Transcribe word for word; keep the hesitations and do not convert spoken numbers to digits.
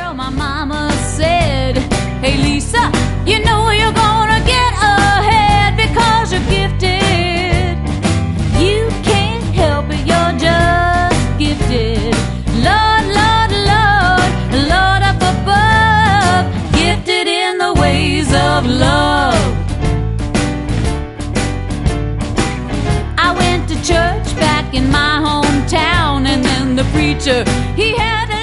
girl, my mama said, hey Lisa, you know you're gonna get ahead because you're gifted. You can't help it, you're just gifted. Lord, Lord, Lord, Lord up above, gifted in the ways of love. I went to church back in my hometown, and then the preacher, he had